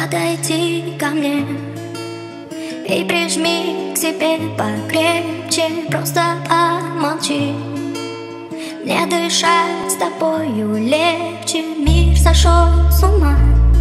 Подойди ко мне и прижми к себе покрепче, просто помолчи. Мне дышать с тобою легче, мир сошел с ума.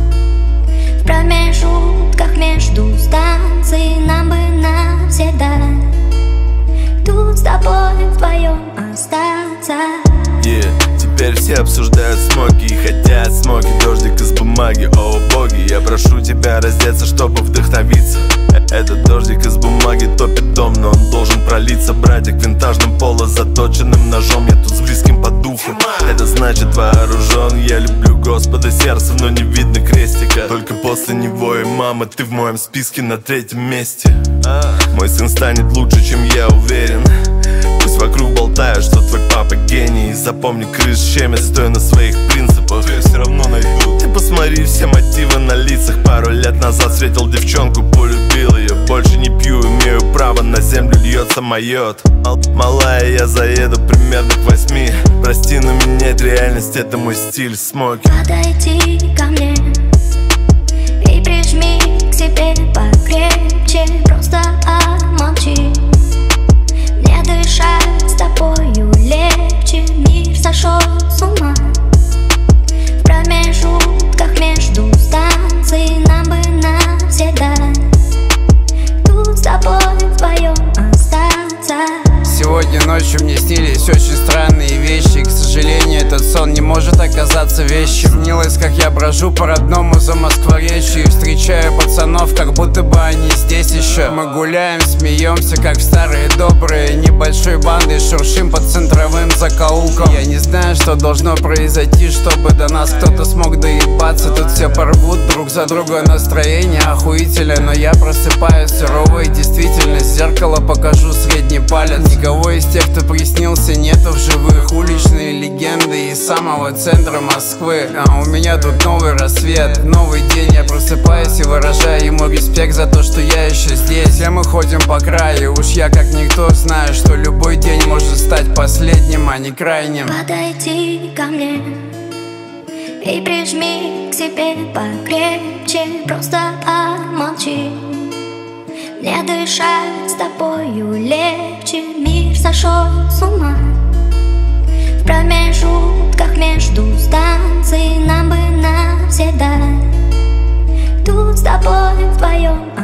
В промежутках между станций нам бы навсегда тут с тобой вдвоем остаться. Теперь все обсуждают смоки и хотят смоки, дождик из бумаги, о боги. Я прошу тебя раздеться, чтобы вдохновиться. Этот дождик из бумаги топит дом, но он должен пролиться. Братик винтажным поло заточенным ножом, я тут с близким по духу. Это значит вооружен, я люблю Господа сердцем, но не видно крестика. Только после него и мама, ты в моем списке на 3-м месте. Мой сын станет лучше, чем я уверен. Пусть вокруг болтают, что твой папа гений. Запомни, крыс щемят, стоя на своих принципах. Я все равно найду. Ты посмотри, все мотивы на лицах. Пару лет назад встретил девчонку, полюбил ее. Больше не пью, имею право, на землю льется майот. Малая, я заеду примерно к 8. Прости, но менять реальность — это мой стиль, смоки. Подойди ко мне и прижми к себе покрепче, просто помолчи. Мне дышать с тобою легче, мир сошел с ума. В промежутках между станций нам бы навсегда тут с тобой вдвоем остаться. Сегодня ночью мне снились очень странные вещи, и, к сожалению, этот сон не может оказаться вещим. Снилось, как я брожу по родному Замоскворечью и встречаю пацанов, как будто бы они здесь еще. Мы гуляем, смеемся, как в старые добрые небольшой бандой, шуршим по центровым закоулкам. Я не знаю, что должно произойти, чтобы до нас кто-то смог доебаться. Тут все порвут друг за друга, настроение охуительное, но я просыпаюсь суровой действительность. Зеркало покажу средний палец. Никого из тех, кто приснился, нету в живых. Уличные легенды из самого центра Москвы. А у меня тут новый рассвет, новый день. Я просыпаюсь и выражаю ему респект за то, что я еще здесь. Все мы ходим по краю, уж я как никто знаю, что любой день может стать последним, а не крайним. Подойди ко мне и прижми к себе покрепче, просто помолчи. Мне дышать с тобою легче, мир сошел с ума. В промежутках между станций нам бы навсегда тут с тобой вдвоем